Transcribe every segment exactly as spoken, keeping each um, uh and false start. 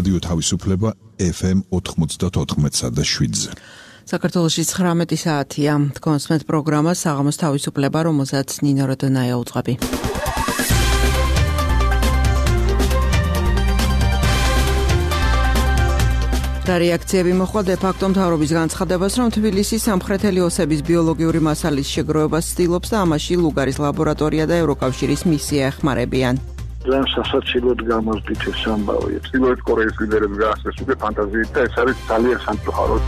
რადიო თავისუფლება ეფ ემ ოთხმოცდაოთხ და შვიდზე. საქართველოში ცხრამეტი საათია. თქვენს პროგრამა საღამოს თავისუფლება, რომელსაც ნინო როდონაია უძღვები. და რეაქციები მოხდა დე-ფაქტო მთავრობის განცხადებას, რომ თბილისის სამხრეთელი ოსების ბიოლოგიური მასალის შეგროვებას ცდილობს და ამაში ლუგარის ლაბორატორია და ევროკავშირის მისია ეხმარებიან. ძალიან სასაცილოდ გამოსდით ეს ამბავი. ჩრდილოეთ კორეის ლიდერებს გაახსნეს უკვე ფანტაზიით და ეს არის ძალიან სამწუხაროდ.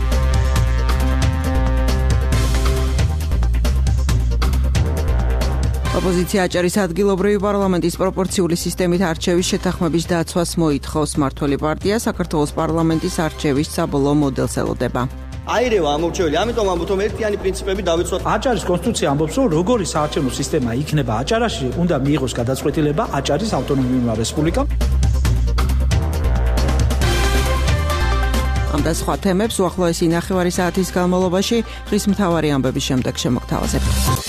ოპოზიცია აჭარის ადგილობრივი პარლამენტის პროპორციული სისტემით არჩევის შეთანხმების დაცვას მოითხოვს. მმართველი პარტია საქართველოს პარლამენტის არჩევის საბოლოო მოდელს ელოდება. აირევა ამორჩეველი, ამიტომ ამბობთ, რომ ერთიანი პრინციპები დავიცვათ. აჭარის კონსტიტუცია ამბობს, რომ როგორი საარჩევნო სისტემა იქნება აჭარაში, უნდა მიიღოს გადაწყვეტილება აჭარის ავტონომიურმა რესპუბლიკამ. ამ და სხვა თემებს უახლოესი ნახევარი საათის განმავლობაში ხის მთავარი ამბების შემდეგ შემოგთავაზებთ.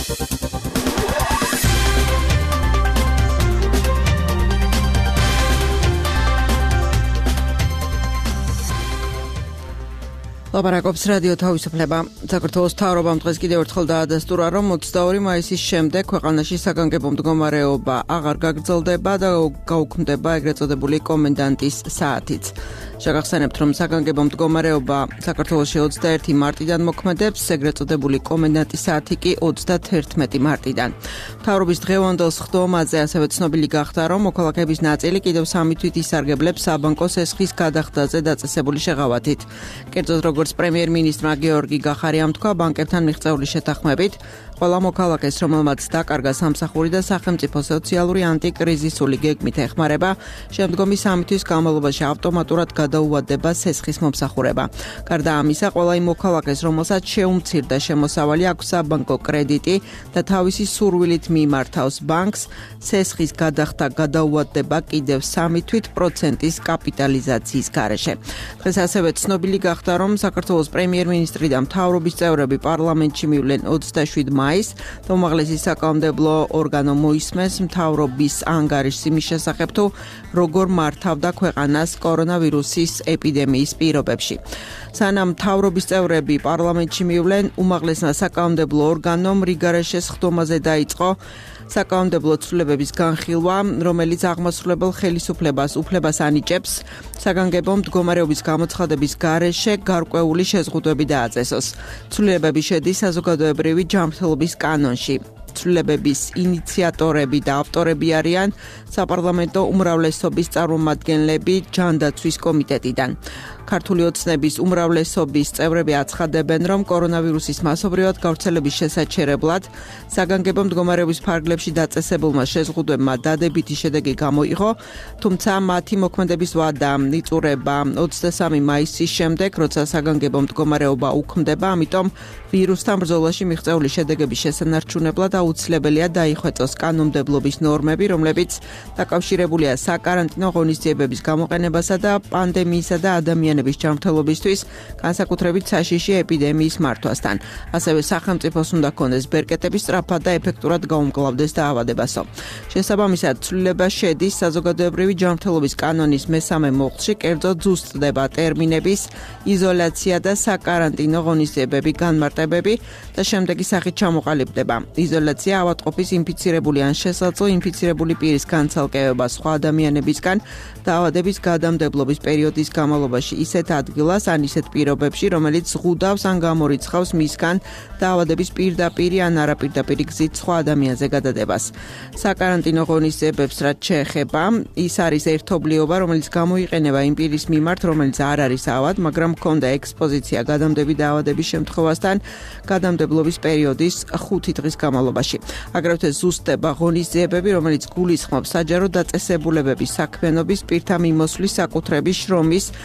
ლაპარაკობს რადიო თავისუფლება. საქართველოს მთავრობამ დღეს კიდევ ერთხელ დაადასტურა, რომ ოცდაორი მაისის შემდეგ ქვეყანაში საგანგებო მდგომარეობა აღარ გაგრძელდება და გაუქმდება ეგრეთ წოდებული კომენდანტის საათიც. შეგახსენებთ, რომ საგანგებო მდგომარეობა საქართველოში ოცდაერთი მარტიდან მოქმედებს, ეგრეთ წოდებული კომენდანტის საათი კი ოცდათერთმეტი მარტიდან. მთავრობის დღევანდელ სხდომაზე ასევე ცნობილი გახდა, რომ მოქალაქეების ნაწილი კიდევ სამი თვით ისარგებლებს საბანკო სესხის გადახდაზე დაწესებული შეღავათით. კერძოდ როგორც პრემიერ-მინისტრმა გეორგი გახარიამ თქვა, ბანკებთან მიღწეული შეთანხმებით ყველა მოქალაქეს, რომელმაც დაკარგა სამსახური და სახელმწიფო სოციალური ანტიკრიზისული გეგმით ეხმარება, შემდგომი სამი თვის განმავლობაში ავტომატურად გადაუვადდება სესხის მომსახურება. გარდა ამისა, ყველა იმ მოქალაქეს, რომელსაც შეუმცირდა შემოსავალი აქვს საბანკო კრედიტი და თავისი სურვილით მიმართავს ბანკს, სესხის გადახდა გადაუვადდება კიდევ სამი თვით პროცენტის კაპიტალიზაციის გარეშე. დღეს ასევე ცნობილი გახდა, რომ საქართველოს პრემიერ-მინისტრი და მთავრობის წევრები პარლამენტში მივლენ ოცდაშვიდ მაისს და უმაღლესი საკანონმდებლო ორგანო მოისმენს მთავრობის ანგარიშს იმის შესახებ, თუ როგორ მართავდა ქვეყანას კორონავირუსის ეპიდემიის პირობებში. სანამ მთავრობის წევრები პარლამენტში მივლენ, უმაღლესმა საკანონმდებლო ორგანომ რიგარეშეს სხდომაზე დაიწყო საკანონმდებლო ცვლილებების განხილვა, რომელიც აღმასრულებელ ხელისუფლებას უფლებას ანიჭებს საგანგებო მდგომარეობის გამოცხადების გარეშე გარკვეული შეზღუდვები დააწესოს. ცვლილებები შედის საზოგადოებრივი ჯანმრთელობის კანონში. ცვლილებების ინიციატორები და ავტორები არიან საპარლამენტო უმრავლესობის წარმომადგენლები ჯანდაცვის კომიტეტიდან. ქართული ოცნების უმრავლესობის წევრები აცხადებენ, რომ კორონავირუსის მასობრივად გავრცელების შესაჩერებლად საგანგებო მდგომარეობის ფარგლებში დაწესებულმა შეზღუდვებმა დადებითი შედეგი გამოიღო, თუმცა მათი მოქმედების ვადა იწურება ოცდასამი მაისის შემდეგ, როცა საგანგებო მდგომარეობა უქმდება, ამიტომ ვირუსთან ბრძოლაში მიღწეული შედეგების შესანარჩუნებლად აუცილებელია დაიხვეწოს კანონმდებლობის ნორმები, რომლებიც დაკავშირებულია საკარანტინო ღონისძიებების გამოყენებასა და პანდემიისა და ადამიანების ჯანმრთელობისთვის, განსაკუთრებით საშიში ეპიდემიის მართვასთან. ასევე სახელმწიფოს უნდა ქონდეს ბერკეტები სწრაფად და ეფექტურად გაუმკლავდეს დაავადებასო. შესაბამისად, ცვლილება შედის საზოგადოებრივი ჯანმრთელობის კანონის მესამე მოხდში, კერძოდ ზუსტდება ტერმინების იზოლაცია და საკარანტინო ღონისძიებები, განმარტებები და შემდეგი სახით ჩამოყალიბდება. იზოლაცია ავადმყოფის ინფიცირებული ან შესაძლო ინფიცირებული პირის განცალკევება სხვა ადამიანებისგან დაავადების გადამდებლობის პერიოდის განმავლობაში ისეთ ადგილას ან ისეთ პირობებში, რომელიც ზღუდავს ან გამორიცხავს მისგან დაავადების პირდაპირი ან არაპირდაპირი გზით სხვა ადამიანზე გადადებას. საკარანტინო ღონისძიებებს რაც შეეხება, ის არის ერთობლიობა, რომელიც გამოიყენება იმ პირის მიმართ, რომელიც არ არის ავად, მაგრამ ჰქონდა ექსპოზიცია გადამდები დაავადების შემთხვევასთან გადამდებლობის პერიოდის ხუთი დღის განმავლობაში. აგრეთვე ზუსტდება ღონისძიებები, რომელიც გულისხმობს საჯარო დაწესებულებების საქმიანობის პირთა მიმოსვლის საკუთრების შრომის პროფესიული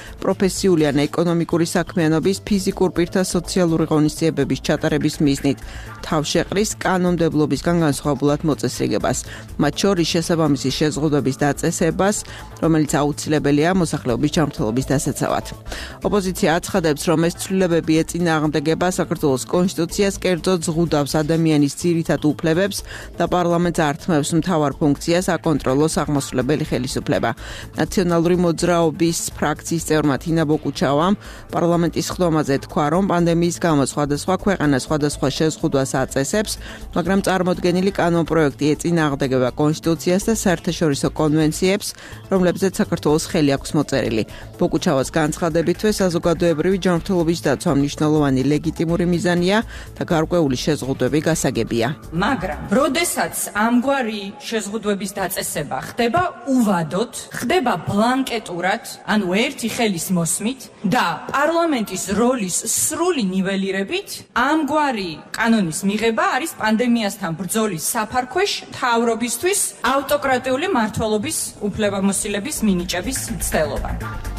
პროფესიული ან ეკონომიკური საქმიანობის ფიზიკურ პირთა სოციალური ღონისძიებების ჩატარების მიზნით თავშეყრის კანონმდებლობისგან განსხვავებულად მოწესრიგებას, მათ შორის შესაბამისი შეზღუდვების დაწესებას, რომელიც აუცილებელია მოსახლეობის ჯანმრთელობის დასაცავად. ოპოზიცია აცხადებს, რომ ეს ცვლილებები ეწინააღმდეგება საქართველოს კონსტიტუციას, კერძოდ ზღუდავს ადამიანის ძირითად უფლებებს და პარლამენტს ართმევს მთავარ ფუნქციას აკონტროლოს აღმასრულებელი ხელისუფლება. ნაციონალური მოძრაობის ფრაქციის წევრმა თინა ბოკუჩავამ პარლამენტის ხდომაზე თქვა, რომ პანდემიის გამო სხვადასხვა ქვეყანა სხვადასხვა შეზღუდვას აწესებს, მაგრამ წარმოდგენილი კანონპროექტი ეწინააღმდეგება კონსტიტუციას და საერთაშორისო კონვენციებს, რომლებზეც საქართველოს ხელი აქვს მოწერილი. ბოკუჩავას განცხადებითვე საზოგადოებრივი ჯანმრთელობის დაცვა მნიშვნელოვანი ლეგიტიმური მიზანია და გარკვეული შეზღუდვები გასაგებია. მაგრამ, როდესაც ამგვარი შეზღუდვების დაწესება ხდება უვადოდ, ხდება ბლანკეტურად, ანუ ერთი ხელის მოსმით და პარლამენტის როლის სრული ნიველირებით, ამგვარი კანონის მიღება არის პანდემიასთან ბრძოლის საფარქვეშ მთავრობისთვის ავტოკრატიული მმართველობის უფლებამოსილების მინიჭების მცდელობა.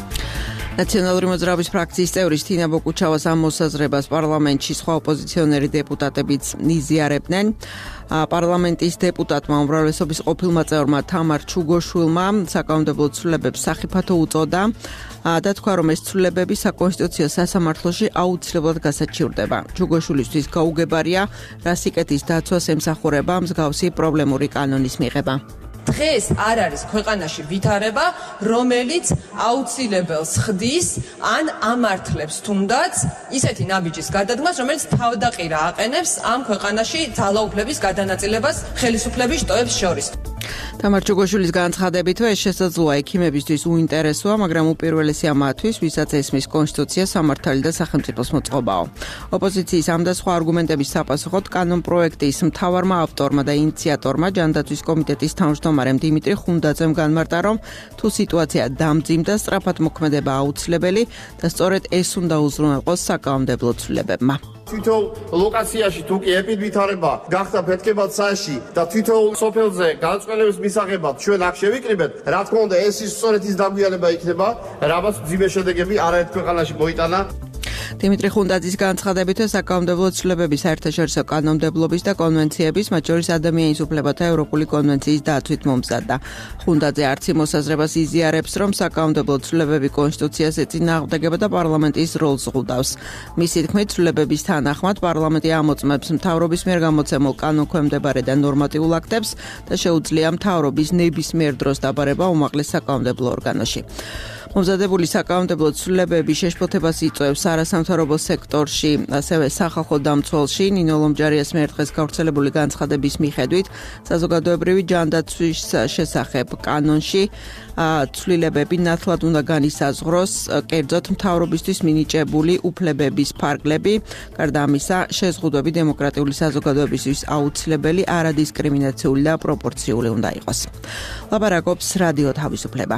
ნაციონალური მოძრაობის ფრაქციის წევრის თინა ბოკუჩავას ამ მოსაზრებას პარლამენტში სხვა ოპოზიციონერი დეპუტატებიც იზიარებდნენ. პარლამენტის დეპუტატმა უმრავლესობის ყოფილმა წევრმა თამარ ჩუგოშვილმა საკანონმდებლო ცვლილებებს სახიფათო უწოდა და თქვა, რომ ეს ცვლილებები საკონსტიტუციო სასამართლოში აუცილებლად გასაჩივრდება. ჩუგოშვილისთვის გაუგებარია, რა სიკეთის დაცვას ემსახურება მსგავსი პრობლემური კანონის მიღება. დღეს არ არის ქვეყანაში ვითარება, რომელიც აუცილებელს ხდის ან ამართლებს თუნდაც ისეთი ნაბიჯის გადადგმას, რომელიც თავდაყირა აყენებს ამ ქვეყანაში ძალაუფლების გადანაწილებას ხელისუფლების შტოებს შორის. თამარ ჩუგოშვილის განცხადებით, ეს შესაძლოა ექიმებისთვის უინტერესოა, მაგრამ უპირველესია მათთვის, ვისაც ესმის კონსტიტუცია, სამართალი და სახელმწიფოს მოწყობაო. ოპოზიციის ამ და სხვა არგუმენტების საპასუხოდ კანონპროექტის მთავარმა ავტორმა და ინიციატორმა ჯანდაცვის კომიტეტის თავმჯდომარემ დიმიტრი ხუნდაძემ განმარტა, რომ თუ სიტუაცია დამძიმდა, სწრაფად მოქმედება აუცილებელი და სწორედ ეს უნდა უზრუნველყოს საკანონმდებლო ცვლილებებმა. თვითონ ლოკაციაში თუ კი ეპიდვითარება გახდა ფეთქებად საერთში და თვითონ სოფელზე განწყობილების მისაღებად ჩვენ აქ შევიკრიბეთ, რა თქმა უნდა ეს ის სწორედ ის დაგვიანება იქნება, რამაც ძიმე შედეგები არაერთ ქვეყანაში მოიტანა. დიმიტრი ხუნდაძის განცხადებით, საკანონმდებლო ცვლილებები საერთაშორისო კანონმდებლობის და კონვენციების, მათ შორის ადამიანის უფლებათა ევროპული კონვენციის დაცვით მომზადდა. ხუნდაძე არც იმ მოსაზრებას იზიარებს, რომ საკანონმდებლო ცვლილებები კონსტიტუციას ეწინააღმდეგება და პარლამენტის როლს ზღუდავს. მისი თქმით, ცვლილებების თანახმად პარლამენტი ამოწმებს მთავრობის მიერ გამოცემულ კანონქვემდებარე და ნორმატიულ აქტებს და შეუძლია მთავრობის ნებისმიერ დროს დაბარება უმაღლეს საკანონმდებლო ორგანოში. მომზადებული საკანონმდებლო ცვლილებები შეშფოთებას იწვევს არასამთავრობო სექტორში, ასევე სახალხო დამცველში. ნინო ლომჯარიას მიერ დღეს გავრცელებული განცხადების მიხედვით, საზოგადოებრივი ჯანდაცვის შესახებ კანონში ცვლილებები ნათლად უნდა განისაზღვროს, კერძოდ მთავრობისთვის მინიჭებული უფლებების ფარგლები, გარდა ამისა, შეზღუდვები დემოკრატიული საზოგადოებისთვის აუცილებელი, არადისკრიმინაციული და პროპორციული უნდა იყოს. ლაპარაკობს რადიო თავისუფლება.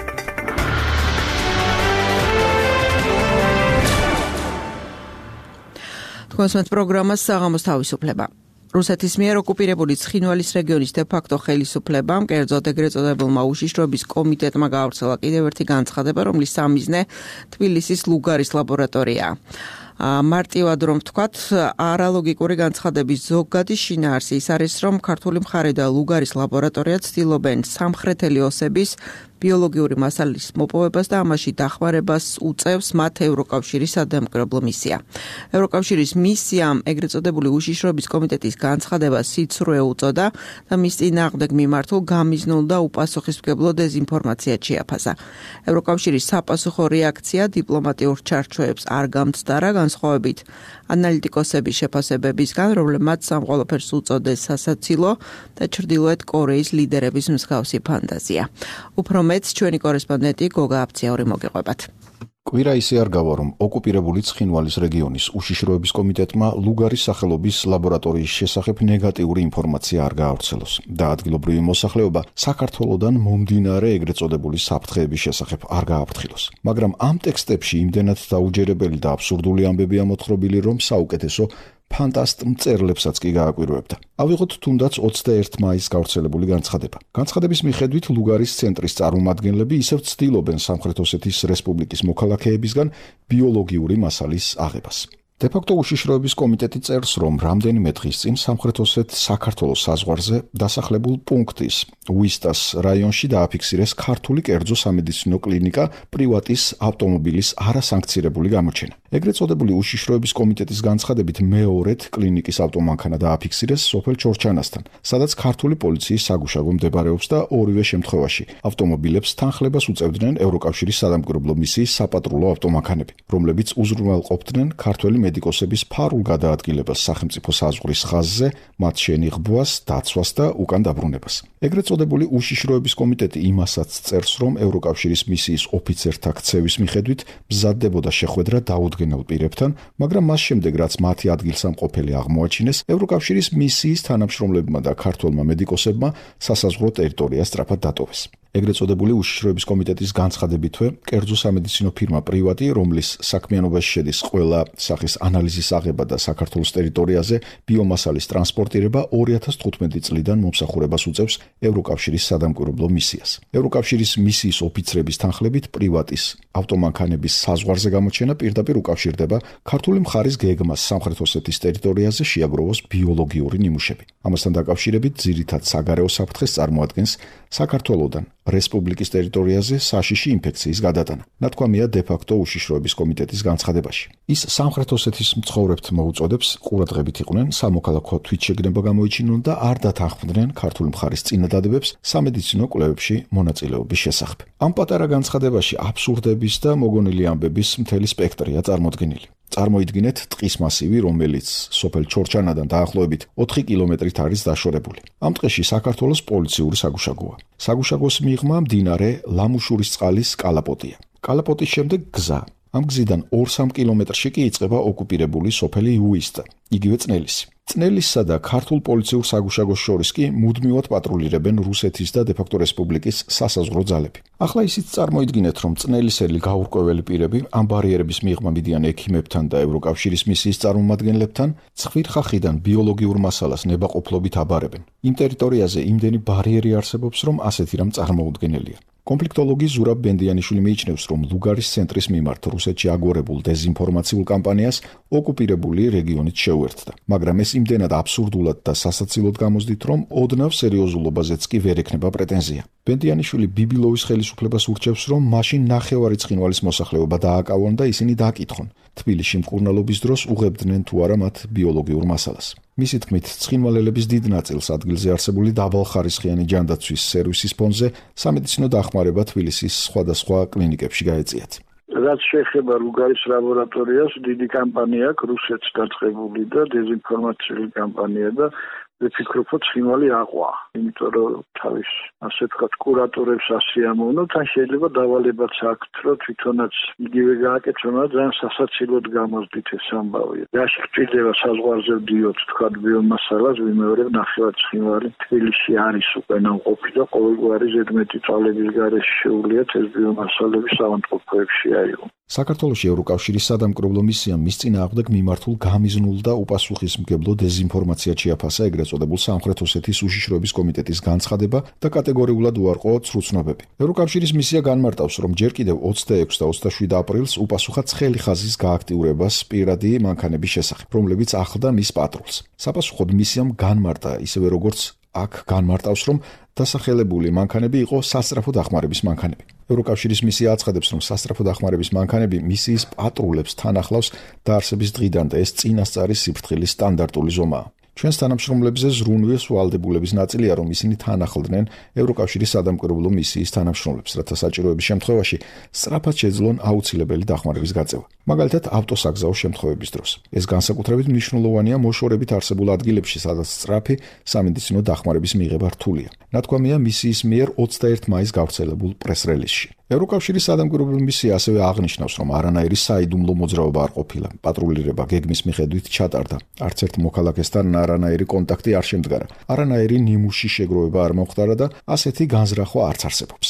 კონსულტ პროგრამას საღამოს თავისუფლება. რუსეთის მიერ ოკუპირებული ცხინვალის რეგიონის დე-ფაქტო ხელისუფლებამ, კერძოდ ეგრეთ წოდებულმა უშიშროების კომიტეტმა გაავრცელა კიდევ ერთი განცხადება, რომლის სამიზნე თბილისის ლუგარის ლაბორატორიაა. მარტივად რომ ვთქვათ, არალოგიკური განცხადების ზოგადი შინაარსი ის არის, რომ ქართული მხარე და ლუგარის ლაბორატორია ცდილობენ სამხრეთელი ოსების ბიოლოგიური მასალის მოპოვებას და ამაში დახმარებას უწევს მათ ევროკავშირის სადამკვირვებლო მისია. ევროკავშირის მისიამ ეგრეთ წოდებული უშიშროების კომიტეტის განცხადებას სიცრუე უწოდა და მის წინააღმდეგ მიმართულ გამიზნულ და უპასუხისმგებლო დეზინფორმაციად შეაფასა. ევროკავშირის საპასუხო რეაქცია დიპლომატიურ ჩარჩოებს არ გამცდარა, განსხვავებით ანალიტიკოსების შეფასებებისგან, რომლებმაც ამ ყველაფერს უწოდეს სასაცილო და ჩრდილოეთ კორეის ლიდერების მსგავსი ფანტაზია. უფრო მეც ჩვენი კორესპონდენტი გოგა აფციური მოგეყვებათ. კვირა ისე არ გავა, რომ ოკუპირებული ცხინვალის რეგიონის უშიშროების კომიტეტმა ლუგარის სახელობის ლაბორატორიის შესახებ ნეგატიური ინფორმაცია არ გაავრცელოს და ადგილობრივი მოსახლეობა საქართველოდან მომდინარე ეგრეთ წოდებული საფრთხეების შესახებ არ გააფრთხილოს. მაგრამ ამ ტექსტებში იმდენად დაუჯერებელი და აბსურდული ამბებია მოთხრობილი, რომ საუკეთესო ფანტასტ მწერლებსაც კი გააკვირვებდა. ავიღოთ თუნდაც ოცდაერთი მაისს გავრცელებული განცხადება. განცხადების მიხედვით ლუგარის ცენტრის წარმომადგენლები ისევ ცდილობენ სამხრეთ ოსეთის რესპუბლიკის მოქალაქეებისგან ბიოლოგიური მასალის აღებას. დე-ფაქტო უშიშროების კომიტეტი წერს, რომ რამდენიმე დღის წინ სამხრეთ ოსეთის საქართველოს საზღვარზე დასახლებულ პუნქტის უისტას რაიონში დააფიქსირეს ქართული კერძო სამედიცინო კლინიკა პრივატის ავტომობილის არასანქცირებული გამოჩენა. ეგრეთ წოდებული უშიშროების კომიტეტის განცხადებით მეორედ კლინიკის ავტომანქანა დააფიქსირეს სოფელ ჩორჩანასთან, სადაც ქართული პოლიციის საგუშაგო მდებარეობს და ორივე შემთხვევაში ავტომობილებს თანხლებას უწევდნენ ევროკავშირის სადამკვირვებლო მისიის საპატრულო ავტომანქანები, რომლებიც უზრუნველყოფდნენ ქართველი მედიკოსების ფარულ გადაადგილებას სახელმწიფო საზღვრის ხაზზე, მათ შენიღბვას, დაცვას და უკან დაბრუნებას. ეგრეთ წოდებული უშიშროების კომიტეტი იმასაც წერს, რომ ევროკავშირის მისიის ოფიცერთა ქცევის მიხედვით მზადდებოდა შეხვედრა დაუდგენელ პირებთან, მაგრამ მას შემდეგ, რაც მათი ადგილსამყოფელი აღმოაჩინეს, ევროკავშირის მისიის თანამშრომლებმა და ქართველმა მედიკოსებმა სასაზღვრო ტერიტორია სწრაფად დატოვეს. ეგრეთ წოდებული უშიშროების კომიტეტის განცხადებითვე, კერძო სამედიცინო ფირმა პრივატი, რომლის საქმიანობაში შედის ყველა სახის ანალიზის აღება და საქართველოს ტერიტორიაზე ბიომასალის ტრანსპორტირება ორი ათას თხუთმეტი წლიდან მომსახურებას უწევს ევროკავშირის სადამკვირვებლო მისიას. ევროკავშირის მისიის ოფიცრების თანხლებით პრივატის ავტომანქანების საზღვარზე გამოჩენა პირდაპირ უკავშირდება ქართული მხარის გეგმას სამხრეთ ოსეთის ტერიტორიაზე შეაგროვოს ბიოლოგიური ნიმუშები. ამასთან დაკავშირებით ძირითად საგარეო საფრთხეს წარმოადგენს საქართველოდან რესპუბლიკის ტერიტორიაზე საშიში ინფექციის გადატანა. ნათქვამია დე-ფაქტო უშიშროების კომიტეტის განცხადებაში. ის სამხრეთ ოსეთის მცხოვრებთ მოუწოდებს ყურადღებით იყვნენ სამოქალაქო თვითშეგნება გამოიჩინონ და არ დათანხმდნენ ქართული მხარის წინადადებებს სამედიცინო კვლევებში მონაწილეობის შესახებ. ამ პატარა განცხადებაში აბსურდების და მოგონილი ამბების მთელი სპექტრია წარმოდგენილი. წარმოიდგინეთ ტყის მასივი, რომელიც სოფელ ჩორჩანადან დაახლოებით ოთხი კილომეტრით არის დაშორებული. ამ ტყეში საქართველოს პოლიციური საგუშაგოა. საგუშაგოს მიღმა მდინარე ლამუშურისწყლის კალაპოტია. კალაპოტის შემდეგ გზა. ამ გზიდან ორ-სამ კილომეტრში კი იწყება ოკუპირებული სოფელი უისტა, იგივე წნელისი. წნელისსა და ქართულ პოლიციურ საგუშაგოს შორის კი მუდმივად პატრულირებენ რუსეთის და დე-ფაქტო რესპუბლიკის სასაზღვრო ძალები. ახლა ისიც წარმოიდგინეთ, რომ წნელისელი გაურკვეველი პირები ამ ბარიერების მიღმა მიდიან ექიმებთან და ევროკავშირის მისიის წარმომადგენლებთან, ცხვირ ხახიდან ბიოლოგიურ მასალას ნებაყოფლობით აბარებენ. იმ ტერიტორიაზე იმდენი ბარიერი არსებობს, რომ ასეთი რამ წარმოუდგენელია. კონფლიქტოლოგი ზურაბ ბენდიანიშვილი მიიჩნევს, რომ ლუგარის ცენტრის მიმართ რუსეთში აგორებულ დეზინფორმაციულ კამპანიას ოკუპირებული რეგიონით შეუერთდა, მაგრამ ეს იმდენად აბსურდულად და სასაცილოდ გამოსდით, რომ ოდნავ სერიოზულობაზეც კი ვერ ექნება პრეტენზია. ბენდიანიშვილი ბიბილოვის ხელისუფლებას ურჩევს, რომ მაშინ ნახევარი ცხინვალის მოსახლეობა დააკავონ და ისინი დააკითხონ, თბილისში მკურნალობის დროს უღებდნენ თუ არა მათ ბიოლოგიურ მასალას. მისი თქმით, ცხინვალელების დიდ ნაწილს ადგილზე არსებული დაბალხარისხიანი ჯანდაცვის სერვისის ფონზე სამედიცინო დახმარება თბილისის სხვადასხვა კლინიკებში გაეწიათ. რაც შეეხება ლუგარის ლაბორატორიას, დიდი კამპანია აქვს რუსეთს დაწყებული და დეზინფორმაციული კამპანია და ვფიქრობ, რომ ცხინვალი აყვა, იმიტომ რომ თავის ასე ვთქვათ კურატორებს ასიამოვნოთ, ან შეიძლება დავალებაც აქვთ, რომ თვითონაც იგივე გააკეთონ, ძალიან სასაცილოდ გამოსდით ეს ამბავი. რაში გჭირდება საზღვარზე ვდიოთ, ვთქვათ ბიომასალას, ვიმეორებ ნახევარ ცხინვალი თბილისში არის უკვე ნამყოფი და ყოველგვარი ზედმეტი წვალების გარეშე შეუძლიათ ეს ბიომასალები საავადმყოფოებში აიღო. საქართველოში ევროკავშირის სადამკვირვებლო მისიამ მის წინააღმდეგ მიმართულ გამიზნულ და უპასუხისმგებლო დეზინფორმაციად შეაფასა ეგრეთ წოდებულ სამხრეთ ოსეთის უშიშროების კომიტეტის განცხადება და კატეგორიულად უარყო ცრუცნობები. ევროკავშირის მისია განმარტავს, რომ ჯერ კიდევ ოცდაექვსი და ოცდაშვიდი აპრილს უპასუხა ცხელი ხაზის გააქტიურებას პირადი მანქანების შესახებ, რომლებიც ახლდა მის პატრულს. საპასუხოდ მისიამ განმარტა, ისევე როგორც აქ განმარტავს, რომ დასახელებული მანქანები იყო სასწრაფო დახმარების მანქანები. ევროკავშირის მისია აცხადებს, რომ სასწრაფო დახმარების მანქანები მისიის პატრულებს თან ახლავს დაარსების დღიდან და ეს წინასწარი სიფრთხილის სტანდარტული ზომაა. ჩვენს თანამშრომლებზე ზრუნვის ვალდებულების ნაწილია, რომ ისინი თან ახლდნენ ევროკავშირის სადამკვირვებლო მისიის თანამშრომლებს, რათა საჭიროების შემთხვევაში სწრაფად შეძლონ აუცილებელი დახმარების გაწევა. მაგალითად, ავტოსაგზაო შემთხვევების დროს. ეს განსაკუთრებით მნიშვნელოვანია მოშორებით არსებულ ადგილებში, სადაც სწრაფი სამედიცინო დახმარების მიღება რთულია. ნათქვამია მისიის მიერ ოცდაერთი მაისს გავრცელებულ პრეს-რელიზში. ევროკავშირის სადამკვირვებლო მისია ასევე აღნიშნავს, რომ არანაირი საიდუმლო მოძრაობა არ ყოფილა. პატრულირება გეგმის მიხედვით ჩატარდა. არც ერთ მოქალაქესთან არანაირი კონტაქტი არ შემდგარა. არანაირი ნიმუში შეგროვება არ მომხდარა და ასეთი განზრახვა არც არსებობს.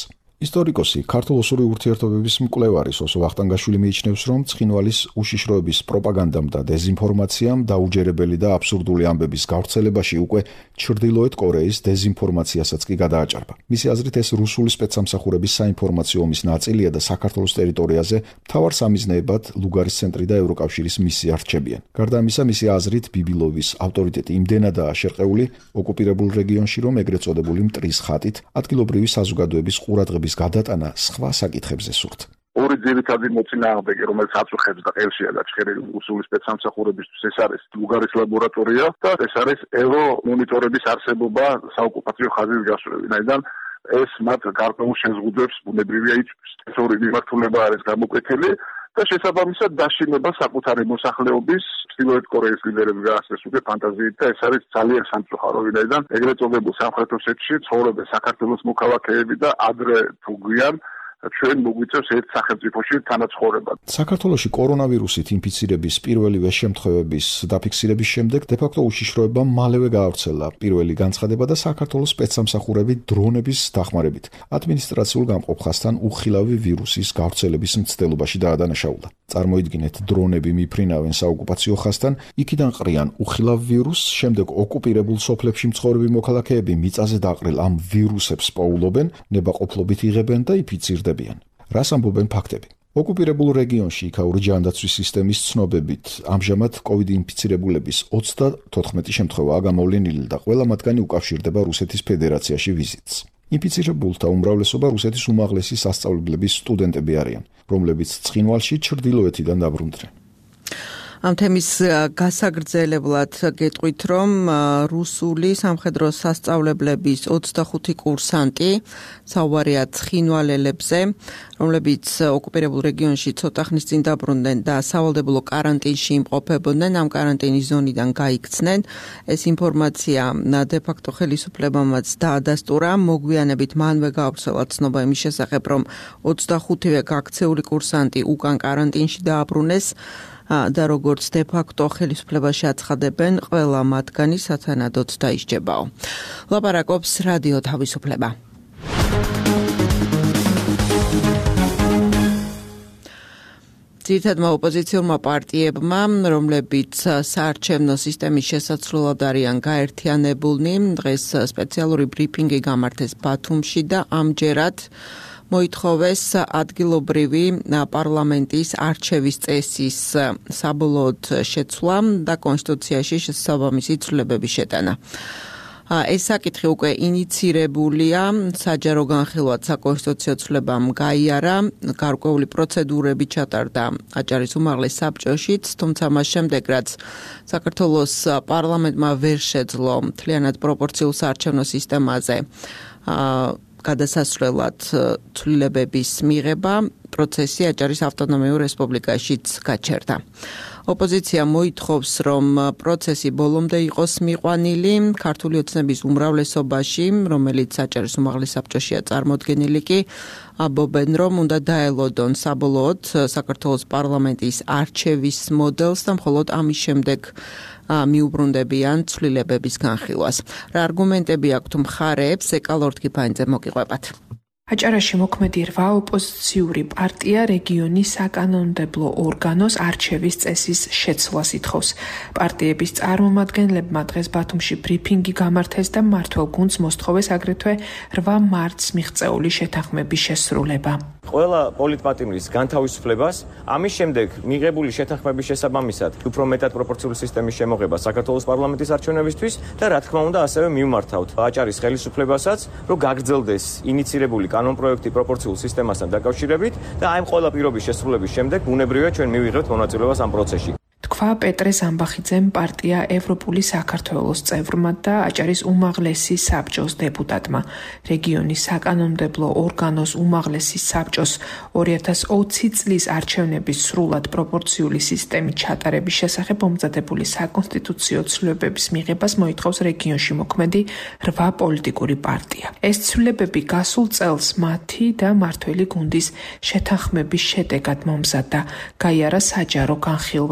ისტორიკოსი, ქართულ-ოსური ურთიერთობების მკვლევარი სოსო ვახტანგაშვილი მიიჩნევს, რომ ცხინვალის უშიშროების პროპაგანდამ და დეზინფორმაციამ დაუჯერებელი და აბსურდული ამბების გავრცელებაში უკვე ჩრდილოეთ კორეის დეზინფორმაციასაც კი გადააჭარბა. მისი აზრით, ეს რუსული სპეცსამსახურების საინფორმაციო ომის ნაწილია და საქართველოს ტერიტორიაზე მთავარ სამიზნეებად ლუგარის ცენტრი და ევროკავშირის მისია რჩებიან. გარდა ამისა, მისი აზრით, ბიბილოვის ავტორიტეტი იმდენადაა შერყეული ოკუპირებულ რეგიონში, რომ ეგრეთ წოდებული მტრის ხატით ადგილობრივი საზოგადოების ყურადღების გადატანა სხვა საკითხებზე სურთ. ორი ძირითადი მოწინააღმდეგე, რომელიც აწუხებს და ყელშია გაჩქერილი რუსული სპეცსამსახურებისთვის, ეს არის ლუგარის ლაბორატორია და ეს არის ევრო მონიტორების არსებობა საოკუპაციო ხაზის გასვლიდან. ეს მათ გარკვეულ შეზღუდვებს ბუნებრივია იწვევს. ეს ორი მიმართულება არის გამოკვეთილი და შესაბამისად დაშინება საკუთარი მოსახლეობის ჩრდილოეთ კორეის ლიდერებს გააცნეს უკვე ფანტაზიით და ეს არის ძალიან სამწუხარო, ვინაიდან ეგრეთ წოდებულ სამხრეთ ოსეთში ცხოვრობენ საქართველოს მოქალაქეები და ადრე თუ გვიან ჩვენ მოგვიწევს ერთ სახელმწიფოში თანაცხოვრება. საქართველოში კორონავირუსით ინფიცირების პირველივე შემთხვევების დაფიქსირების შემდეგ დე-ფაქტო უშიშროება მალევე გაავრცელა. პირველი განცხადება და საქართველოს სპეცსამსახურები დრონების დახმარებით ადმინისტრაციულ გამყოფხასთან უხილავი ვირუსის გავრცელების მცდელობაში დაადანაშაულა. წარმოიდგინეთ, დრონები მიფრინავენ საოკუპაციო ხაზთან, იქიდან ყრიან უხილავ ვირუსს, შემდეგ ოკუპირებულ სოფლებში მცხოვრები მოქალაქეები მიწაზე დაყრილ ამ ვირუსებს პოულობენ, ნებაყოფლობით იღებენ და იფიცირდებიან. რას ამბობენ ფაქტები? ოკუპირებულ რეგიონში იქაური ჯანდაცვის სისტემის ცნობებით ამჟამად კოვიდ ინფიცირებულების ოცდათოთხმეტი შემთხვევაა გამოვლენილი და ყველა მათგანი უკავშირდება რუსეთის ფედერაციაში ვიზიტს. ინფიცირებულთა უმრავლესობა რუსეთის უმაღლესი სასწავლებლების სტუდენტები არიან, რომლებიც ცხინვალში ჩრდილოეთიდან დაბრუნდნენ. ამ თემის გასაგრძელებლად გეტყვით, რომ რუსული სამხედრო სასწავლებლების ოცდახუთი კურსანტი საუბარია ცხინვალელებზე, რომლებიც ოკუპირებულ რეგიონში ცოტა ხნის წინ დაბრუნდნენ და სავალდებულო კარანტინში იმყოფებოდნენ, ამ კარანტინის ზონიდან გაიქცნენ. ეს ინფორმაცია დე-ფაქტო ხელისუფლებამაც დაადასტურა. მოგვიანებით მანვე გაავრცელა ცნობა იმის შესახებ, რომ ოცდახუთივე გაქცეული კურსანტი უკან კარანტინში დააბრუნეს და როგორც დე-ფაქტო ხელისუფლებაში აცხადებენ, ყველა მათგანი სათანადოდ დაისჯებაო. ლაპარაკობს რადიო თავისუფლება. ძირითადმა ოპოზიციურმა პარტიებმა, რომლებიც საარჩევნო სისტემის შესაცვლელად არიან გაერთიანებულნი, დღეს სპეციალური ბრიფინგი გამართეს ბათუმში და ამჯერად მოითხოვეს ადგილობრივი პარლამენტის არჩევის წესის საბოლოოდ შეცვლა და კონსტიტუციაში შესაბამისი ცვლილებების შეტანა. ეს საკითხი უკვე ინიცირებულია, საჯარო განხილვად საკონსტიტუციო ცვლებამ გაიარა, გარკვეული პროცედურები ჩატარდა აჭარის უმაღლეს საბჭოშიც, თუმცა მას შემდეგ, რაც საქართველოს პარლამენტმა ვერ შეძლო მთლიანად პროპორციულ საარჩევნო სისტემაზე გადასასვლელად ცვლილებების მიღება, პროცესი აჭარის ავტონომიურ რესპუბლიკაშიც გაჩერდა. ოპოზიცია მოითხოვს, რომ პროცესი ბოლომდე იყოს მიყვანილი, ქართული ოცნების უმრავლესობაში, რომელიც აჭარის უმაღლეს საბჭოშია წარმოდგენილი კი, ამბობენ, რომ უნდა დაელოდონ საბოლოოდ საქართველოს პარლამენტის არჩევის მოდელს და მხოლოდ ამის შემდეგ მიუბრუნდებიან ცვლილებების განხილვას. რა არგუმენტები აქვთ მხარეებს, ეკალორდ კიფანიძე მოგიყვებათ. აჭარაში მოქმედი რვა ოპოზიციური პარტია რეგიონის საკანონმდებლო ორგანოს არჩევის წესის შეცვლას ითხოვს. პარტიების წარმომადგენლებმა დღეს ბათუმში ბრიფინგი გამართეს და მმართველ გუნდს მოსთხოვეს აგრეთვე რვა მარტს მიღწეული შეთანხმების შესრულება. ყველა პოლიტპატიმრის განთავისუფლებას, ამის შემდეგ მიღებული შეთანხმების შესაბამისად უფრო მეტად პროპორციული სისტემის შემოღება საქართველოს პარლამენტის არჩევნებისთვის და რა თქმა უნდა ასევე მივმართავთ აჭარის ხელისუფლებასაც, რომ გაგრძელდეს ინიცირებული კანონპროექტი პროპორციულ სისტემასთან დაკავშირებით და აი ამ ყველა პირობის შესრულების შემდეგ ბუნებრივია ჩვენ მივიღებთ მონაწილეობას ამ პროცესში. თქვა პეტრე ზამბახიძემ პარტია ევროპული საქართველოს წევრმა და აჭარის უმაღლესი საბჭოს დეპუტატმა. რეგიონის საკანონმდებლო ორგანოს უმაღლესი საბჭოს ორი ათას ოცი წლის არჩევნების სრულად პროპორციული სისტემით ჩატარების შესახებ მომზადებული საკონსტიტუციო ცვლილებების მიღებას მოითხოვს რეგიონში მოქმედი რვა პოლიტიკური პარტია. ეს ცვლილებები გასულ წელს მათი და მმართველი გუნდის შეთანხმების შედეგად მომზადდა. გაიარა საჯარო განხილვა, შემდეგ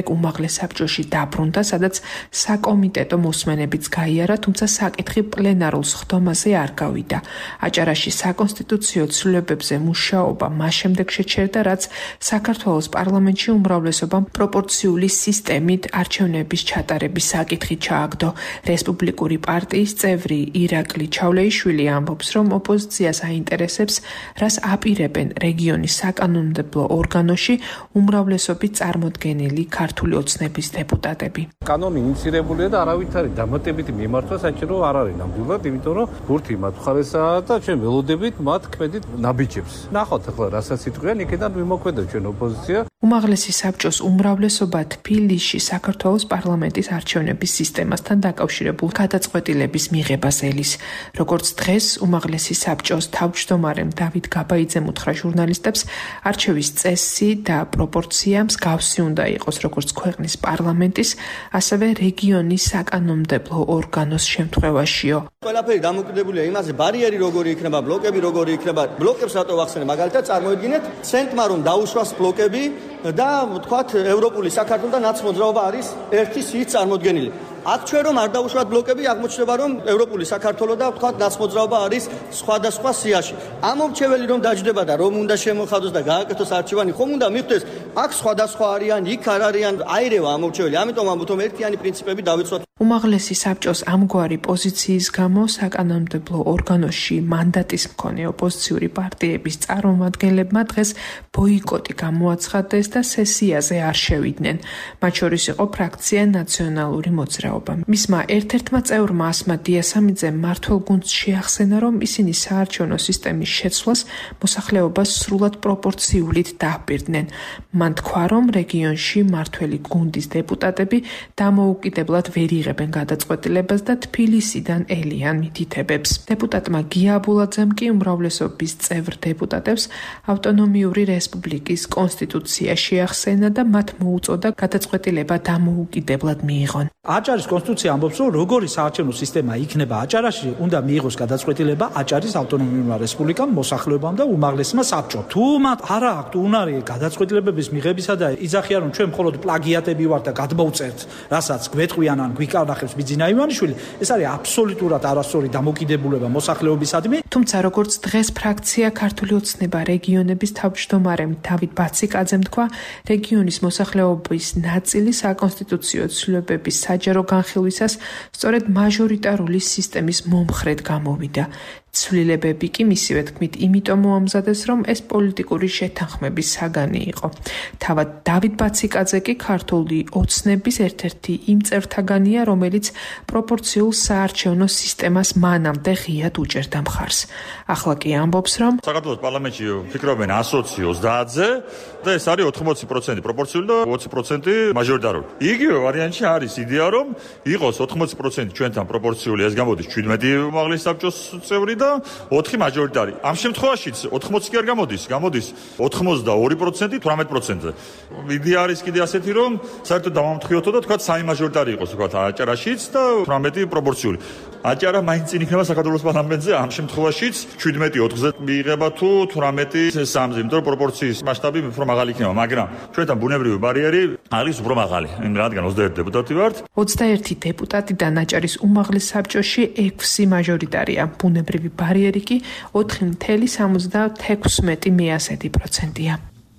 შემდეგ უმაღლეს საბჭოში დაბრუნდა, სადაც საკომიტეტო მოსმენებიც გაიარა, თუმცა საკითხი პლენარულ სხდომაზე არ გავიდა. აჭარაში საკონსტიტუციო ცვლილებებზე მუშაობა მას შემდეგ შეჩერდა, რაც საქართველოს პარლამენტში უმრავლესობამ პროპორციული სისტემით არჩევნების ჩატარების საკითხი ჩააგდო. რესპუბლიკური პარტიის წევრი ირაკლი ჩავლეიშვილი ამბობს, რომ ოპოზიციას აინტერესებს, რას აპირებენ რეგიონის საკანონმდებლო ორგანოში უმრავლესობით წარმოდგენილი ქართული ოცნების დეპუტატები. კანონი ინიცირებულია და არავითარი დამატებითი მიმართვა საჭირო არ არის ნამდვილად, იმიტომ რომ ბურთი მათ მხარესაა და ჩვენ ველოდებით მათ ქმედით ნაბიჯებს. ნახოთ ახლა რასაც იტყვიან, იქიდან ვიმოქმედოთ ჩვენ ოპოზიცია. უმაღლესი საბჭოს უმრავლესობა თბილისში საქართველოს პარლამენტის არჩევნების სისტემასთან დაკავშირებულ გადაწყვეტილების მიღებას ელის. როგორც დღეს უმაღლესი საბჭოს თავმჯდომარემ დავით გაბაიძემ უთხრა ჟურნალისტებს, არჩევის წესი და პროპორცია მსგავსი უნდა იყოს როგორც ქვეყნის პარლამენტის, ასევე რეგიონის საკანონმდებლო ორგანოს შემთხვევაშიო. ყველაფერი დამოკიდებულია იმაზე, ბარიერი როგორი იქნება, ბლოკები როგორი იქნება. ბლოკებს რატო ვახსენებ? მაგალითად, წარმოიდგინეთ, ცენტრმა რომ დაუშვას ბლოკები და თქვათ ევროპული საქართველოს და ნაცმოძრაობა არის ერთი სიით წარმოდგენილი. აქ ჩვენ რომ არ დაუშვათ ბლოკები, აღმოჩნდება რომ ევროპული საქართველოს და თქვათ ნაცმოძრაობა არის სხვადასხვა სიაში. ამ მომჩეველი რომ დაждდება და რომ უნდა შემოხადოს და გააკეთოს არჩევანი, ხომ უნდა მიხვდეს, აქ სხვადასხვა არიან, იქ არ არიან, აირევა ამ მომჩეველი. ამიტომ ამბობ, რომ ერთიანი პრინციპები დავიცვათ. უმაღლესი საბჭოს ამგვარი პოზიციის გამო საკანონმდებლო ორგანოში მანდატის მქონე ოპოზიციური პარტიების წარმომადგენლებმა დღეს ბოიკოტი გამოაცხადეს და სესიაზე არ შევიდნენ. მათ შორის იყო ფრაქცია ნაციონალური მოძრაობა. მისმა ერთ-ერთმა წევრმა ასმა დიასამიძემ მმართველ გუნდს შეახსენა, რომ ისინი საარჩევნო სისტემის შეცვლას მოსახლეობას სრულად პროპორციულით დაჰპირდნენ. მან თქვა, რომ რეგიონში მმართველი გუნდის დეპუტატები დამოუკიდებლად ვერ იღებენ გადაწყვეტილებას და თბილისიდან ელიან მითითებებს. დეპუტატმა გია აბულაძემ კი უმრავლესობის წევრ დეპუტატებს ავტონომიური რესპუბლიკის კონსტიტუცია შეახსენა და მათ მოუწოდა გადაწყვეტილება დამოუკიდებლად მიიღონ. აჭარის კონსტიტუცია ამბობს, რომ როგორი საარჩევნო სისტემა იქნება აჭარაში, უნდა მიიღოს გადაწყვეტილება აჭარის ავტონომიურმა რესპუბლიკამ, მოსახლეობამ და უმაღლესმა საბჭომ. თუ მათ არ აქვთ უნარი გადაწყვეტილებების მიღებისა და იძახიან, რომ ჩვენ მხოლოდ პლაგიატები ვართ და გადმოვწერთ, რასაც გვეტყვიან ან გვიკარნახებს ბიძინა ივანიშვილი, ეს არის აბსოლუტურად არასწორი დამოკიდებულება მოსახლეობისადმი. თუმცა როგორც დღეს ფრაქცია ქართული ოცნება რეგიონების თავმჯდომარემ დავით ბაციკაძემ თქვა, რეგიონის მოსახლეობის ნაწილი საკონსტიტუციო ცვლილებების საჯარო განხილვისას სწორედ მაჟორიტარული სისტემის მომხრედ გამოვიდა. ცვლილებები კი მისივე თქმით იმიტომ მოამზადეს, რომ ეს პოლიტიკური შეთანხმების საგანი იყო. თავად დავით ბაციკაძე კი ქართული ოცნების ერთ-ერთი იმ წევრთაგანია, რომელიც პროპორციულ საარჩევნო სისტემას მანამდე ღიად უჭერდა მხარს. ახლა კი ამბობს, რომ საქართველოს პარლამენტში ფიქრობენ ოცი ოცდაათზე და ეს არის ოთხმოცი პროცენტი პროპორციული და ოცი პროცენტი მაჟორიტარული. იგივე ვარიანტი არის იდეა, რომ იყოს ოთხმოცი პროცენტი ჩვენთან პროპორციული, ეს გამოდის შვიდმეტი უმაღლესი საბჭოს წევრი და ოთხი მაჟორიტარი. ამ შემთხვევაშიც ოთხმოცი კი არ გამოდის, გამოდის ოთხმოცდაორი პროცენტი თვრამეტ პროცენტზე. იდეა არის კიდე ასეთი, რომ საერთოდ დავამტყიოთო და თქვა სამი მაჟორიტარი იყოს თქვა აჭარაშიც და თვრამეტი პროპორციული. აჭარა მაინც წინ იქნება საქართველოს პარლამენტზე, ამ შემთხვევაშიც შვიდმეტი ოთხზე მიიღება თუ თვრამეტი სამზე, იმიტომ რომ პროპორციის მასშტაბი უფრო მაღალი იქნება, მაგრამ ჩვენთან ბუნებრივი ბარიერი არის უფრო მაღალი. რადგან ოცდაერთი დეპუტატი ვართ. ოცდაერთი დეპუტატიდან აჭარის უმაღლეს საბჭოში ექვსი მაჟორიტარია. ბუნებრივი ბარიერი კი ოთხი მთელი სამოცდათექვსმეტი მეასეთი პროცენტია.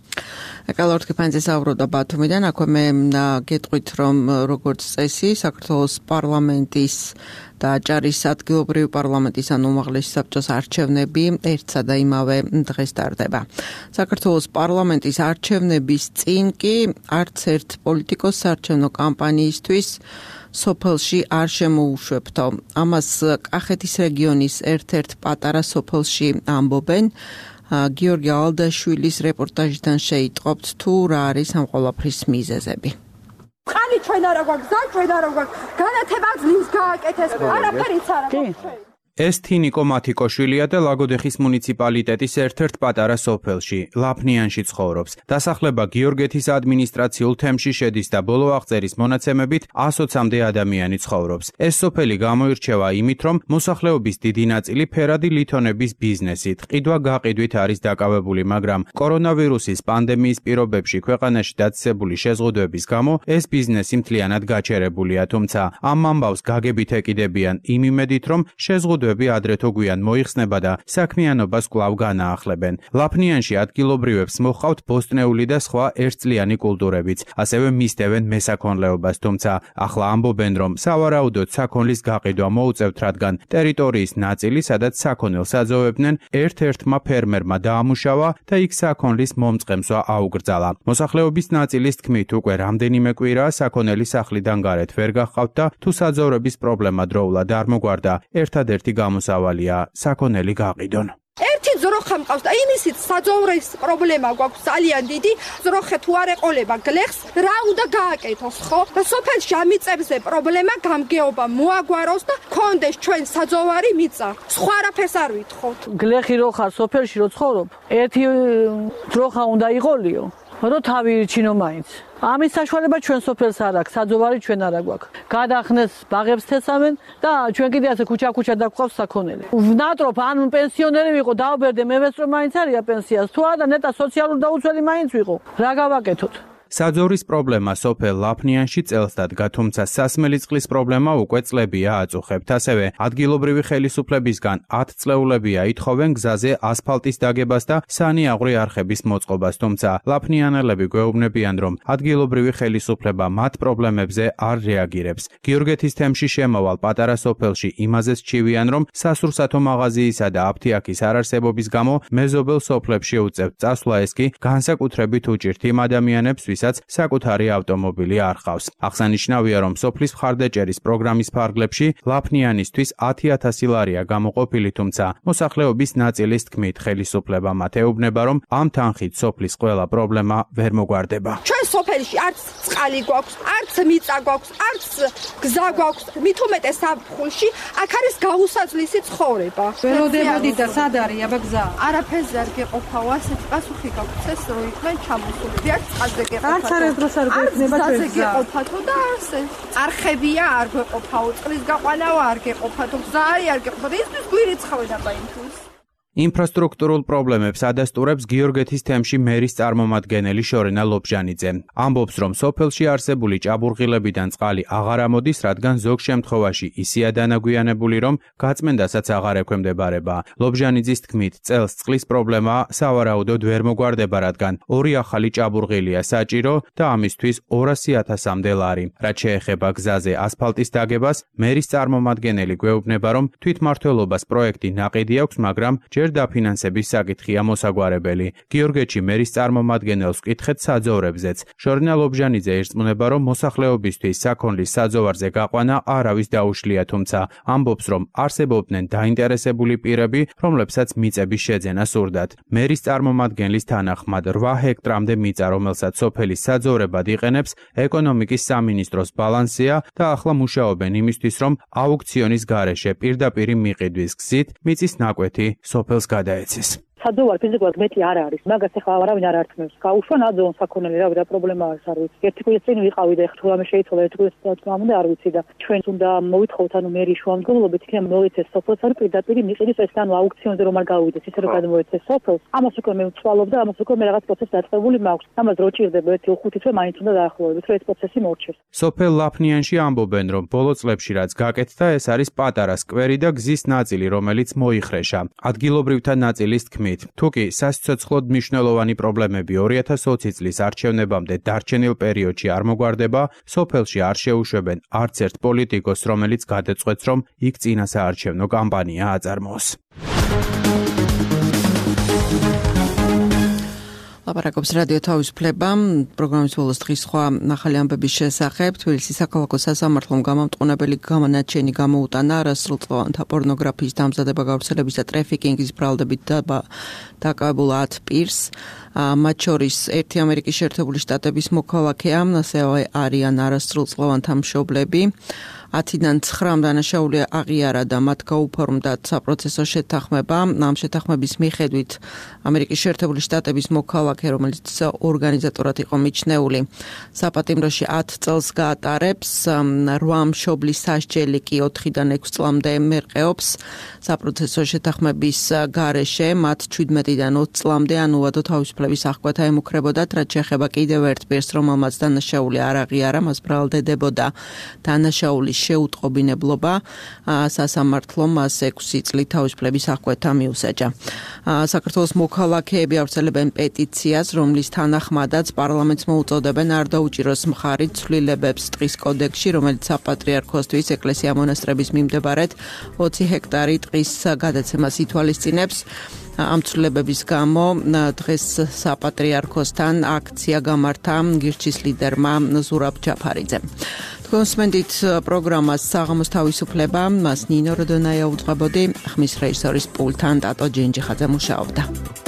ეკალორტ კიფანძე საუბრობდა ბათუმიდან, აქვე მე გეტყვით, რომ როგორც წესი საქართველოს პარლამენტის და აჭარის ადგილობრივი პარლამენტის ან უმაღლესი საბჭოს არჩევნები ერთსა და იმავე დღეს ტარდება. საქართველოს პარლამენტის არჩევნების წინ კი არც ერთ პოლიტიკოს საარჩევნო კამპანიისთვის სოფელში არ შემოუშვებთო. ამას კახეთის რეგიონის ერთ-ერთ პატარა სოფელში ამბობენ. გიორგი ალდაშვილის რეპორტაჟიდან შეიტყობთ თუ რა არის ამ ყველაფრის მიზეზები. ხალი ჩვენ არა გვაქვს, გზა ჩვენ არა გვაქვს, განათება ძლივს გააკეთეს, არაფერიც არა გვაქვს. ეს თინიკო მათიკოშვილია და ლაგოდეხის მუნიციპალიტეტის ერთ-ერთ პატარა სოფელში, ლაფნიანში ცხოვრობს. დასახლება გიორგეთის ადმინისტრაციულ თემში შედის და ბოლო აღწერის მონაცემებით ასოცამდე ადამიანი ცხოვრობს. ეს სოფელი გამოირჩევა იმით, რომ მოსახლეობის დიდი ნაწილი ფერადი ლითონების ბიზნესით, ყიდვა-გაყიდვით არის დაკავებული, მაგრამ კორონავირუსის პანდემიის პირობებში ქვეყანაში დაწესებული შეზღუდვების გამო ეს ბიზნესი მთლიანად გაჩერებულია, თუმცა ამ ამბავს გაგებით ეკიდებიან იმ იმედით, რომ შეზღუდვები ადრე თუ გვიან მოიხსნება და საქმიანობას კვლავ განაახლებენ. ლაფნიანში ადგილობრივებს მოჰყავთ ბოსტნეული და სხვა ერთწლიანი კულტურებიც, ასევე მისდევენ მესაქონლეობას, თუმცა ახლა ამბობენ, რომ სავარაუდოდ საქონლის გაყიდვა მოუწევთ, რადგან ტერიტორიის ნაწილი, სადაც საქონელს აძოვებდნენ, ერთ-ერთმა ფერმერმა დაამუშავა და იქ საქონლის მომწყემსვა აუკრძალა. მოსახლეობის ნაწილის თქმით, უკვე რამდენიმე კვირაა საქონელი სახლიდან გარეთ ვერ გახავთ და თუ საძოვრების პრობლემა დროულად არ მოგვარდა, ერთადერთი გამოსავალია საქონელი გაყიდონ. ერთი ძროხა მყავს და იმისით საძოვრის პრობლემა გვაქვს ძალიან დიდი. ძროხე თუ არ ეყოლება გლეხს, რა უნდა გააკეთოს, ხო? და სოფელში ამიწებზე პრობლემა გამგეობა მოაგვაროს და კონდეს ჩვენ საძოვარი მიწა. სხვა არაფერს არ ვითხოვთ. გლეხი რო ხარ სოფელში რო ცხოვრობ, ერთი ძროხა უნდა იყოლიო, რო თავი ირჩინო მაინც. ამის საშუალება ჩვენ სოფელს არ აქვს, საძოვარი ჩვენ არ გვაქვს. გადახნეს ბაღებს თესავენ და ჩვენ კიდე ასე ქუჩა-ქუჩა დაგვყავს საქონელი. ვნატრობ, ან პენსიონერი ვიყო, დავბერდე, მე ვესწრო მაინც არია პენსიას. თუ არა, ნეტა სოციალურ დაუცველი მაინც ვიყო. რა გავაკეთოთ? საძოვრის პრობლემა სოფელ ლაფნიანში წელს დადგა, თუმცა სასმელი წყლის პრობლემა უკვე წლებია აწუხებთ. ასევე ადგილობრივი ხელისუფლებისგან ათი წლეულებია ითხოვენ გზაზე ასფალტის დაგებას და სანიაღვრე არხების მოწყობას, თუმცა ლაფნიანელები გვეუბნებიან, რომ ადგილობრივი ხელისუფლება მათ პრობლემებზე არ რეაგირებს. გიორგეთის თემში შემავალ პატარა სოფელში იმაზეც ჩივიან, რომ სასურსათო მაღაზიისა და აფთიაქის არარსებობის გამო მეზობელ სოფლებში უწევთ წასვლა, ეს კი განსაკუთრებით უჭირთ იმ ადამიანებს, ვისაც საკუთარი ავტომობილი არ ჰყავს. აღსანიშნავია, რომ სოფლის მხარდაჭერის პროგრამის ფარგლებში ლაფნიანისთვის ათი ათასი ლარია გამოყოფილი, თუმცა მოსახლეობის ნაწილის თქმით ხელისუფლება მათ ეუბნება, რომ ამ თანხით სოფლის ყველა პრობლემა ვერ მოგვარდება. ჩვენ სოფელში არც წყალი გვაქვს, არც მიწა გვაქვს, არც გზა გვაქვს. მით უმეტეს საფხულში აქ არის გაუსაძლისი ცხოვრება. ველოდებოდი და სად არის აბა გზა? არაფერზე არ გეყოფაო, ასეთი პასუხი გაქვს ეს, რომ იყვნენ ჩამოსულები. არც წყალზე გეყოფაო. არც არის დროს არ გვექნება ჩვენ გზა. გეყოფათო და ასე. არხებია არ გვეყოფაო, წყლის გაყვანავა არ გეყოფათო, გზა არის არ გეყოფათო. ისთვის გვირიცხავენ აბა იმთვის. ინფრასტრუქტურულ პრობლემებს ადასტურებს გიორგეთის თემში მერის წარმომადგენელი შორენა ლობჟანიძე. ამბობს, რომ სოფელში არსებული ჭაბურღილებიდან წყალი აღარ ამოდის, რადგან ზოგ შემთხვევაში ისეა დანაგვიანებული, რომ გაწმენდასაც აღარ ექვემდებარება. ლობჟანიძის თქმით, წელს წყლის პრობლემა სავარაუდოდ ვერ მოგვარდება, რადგან ორი ახალი ჭაბურღილია საჭირო და ამისთვის ორასი ათასამდე ლარი. რაც შეეხება გზაზე ასფალტის დაგებას, მერის წარმომადგენელი გვეუბნება, რომ თვითმმართველობას პროექტი ნაყიდი აქვს, მაგრამ დაფინანსების საკითხია მოსაგვარებელი. გიორგეთში მერის წარმომადგენელს ვკითხეთ საძოვრებზეც. შორენა ლობჟანიძე ერწმუნება, რომ მოსახლეობისთვის საქონლის საძოვარზე გაყვანა არავის დაუშლია, თუმცა ამბობს, რომ არსებობდნენ დაინტერესებული პირები, რომლებსაც მიწების შეძენა სურდათ. მერის წარმომადგენლის თანახმად რვა ჰექტრამდე მიწა, რომელსაც სოფელი საძოვრებად იყენებს, ეკონომიკის სამინისტროს ბალანსია და ახლა მუშაობენ იმისთვის, რომ აუქციონის გარეშე პირდაპირი მიყიდვის გზით მიწის ნაკვეთი სოფელ გადაეცეს. საძოვარი ფიზიკურად მეტი არ არის. მაგას ახლა არავინ არ ართმევს. გაუშვა ნაძოვან საქონელი, რავი რა პრობლემა არის არ ვიცი. ერთი კვირის წინ ვიყავი და ეხლა თუ რამე შეიცვალა ერთი კვირის წინ არ ვიცი და ჩვენ უნდა მოვითხოვოთ ანუ მერის შუამდგომლობით იქნება მოეცეს სოფელს არ პირდაპირ მიყიდის ეს ანუ აუქციონზე რომ არ გავუვიდეს ისე რომ გადმოეცეს სოფელს. ამას უკვე მე ვცვალობ და ამას უკვე მე რაღაც პროცესი დაწყებული მაქვს. ამას რო ჭირდება ერთი ხუთი თვე მაინც უნდა დაახლოებით რომ ეს პროცესი მოურჩეს. სოფელ ლაფნიანში ამბობენ, რომ ბოლო წლებში რაც გაკეთდა, ეს არის პატარა სკვერი და გზის ნაწილი, რომელიც მოიხრეშა. ადგილობრივთა ნაწილის თქმით, თუ კი სასიცოცხლოდ მნიშვნელოვანი პრობლემები ორი ათას ოცი წლის არჩევნებამდე დარჩენილ პერიოდში არ მოგვარდება, სოფელში არ შეუშვებენ არც ერთ პოლიტიკოს, რომელიც გადაწყვეტს, რომ იქ წინასაარჩევნო კამპანია აწარმოოს. ლაპარაკობს რადიო თავისუფლება, პროგრამის ბოლოს დღის სხვა ახალი ამბების შესახებ. თბილისის საქალაქო სასამართლომ გამამტყუნებელი გამონაჩენი გამოუტანა არასრულწლოვანთა პორნოგრაფიის დამზადება, გავრცელების და ტრაფიკინგის ბრალდებით დაკავებულ ათ პირს. მათ შორის ერთი ამერიკის შეერთებული შტატების მოქალაქეა, ასევე არიან არასრულწლოვანთა მშობლები. ათიდან ცხრამ დანაშაული აღიარა და მათ გაუფორმდათ საპროცესო შეთანხმება. ამ შეთანხმების მიხედვით ამერიკის შეერთებული შტატების მოქალაქე, რომელიც ორგანიზატორად იყო მიჩნეული, საპატიმროში ათ წელს გაატარებს, რვა მშობლის სასჯელი კი ოთხიდან ექვს წლამდე მერყეობს. საპროცესო შეთანხმების გარეშე მათ შვიდმეტიდან ოცი წლამდე ანუვადო თავისუფლების აღკვეთა ემუქრებოდათ, რაც შეეხება კიდევ ერთ პირს, რომელმაც დანაშაული არ აღიარა, მას ბრალდებოდა დანაშაულის შეუტყობინებლობა. სასამართლომ მას ექვსი წლით თავისუფლების აღკვეთა მიუსაჯა. საქართველოს მოქალაქეები ავრცელებენ პეტიციას, რომლის თანახმადაც პარლამენტს მოუწოდებენ არ დაუჭიროს მხარი ცვლილებებს ტყის კოდექსში, რომელიც საპატრიარქოსთვის ეკლესია-მონასტრების მიმდებარედ ოცი ჰექტარი ტყის გადაცემას ითვალისწინებს. ამ ცვლილებების გამო დღეს საპატრიარქოსთან აქცია გამართა გირჩის ლიდერმა ზურაბ ჯაფარიძემ. თქვენ სმენდით პროგრამას საღამოს თავისუფლება, მას ნინო როდონაია უძღვებოდი, ხმის რეჟისორის პულტთან ტატო ჯენჯიხაძე მუშაობდა.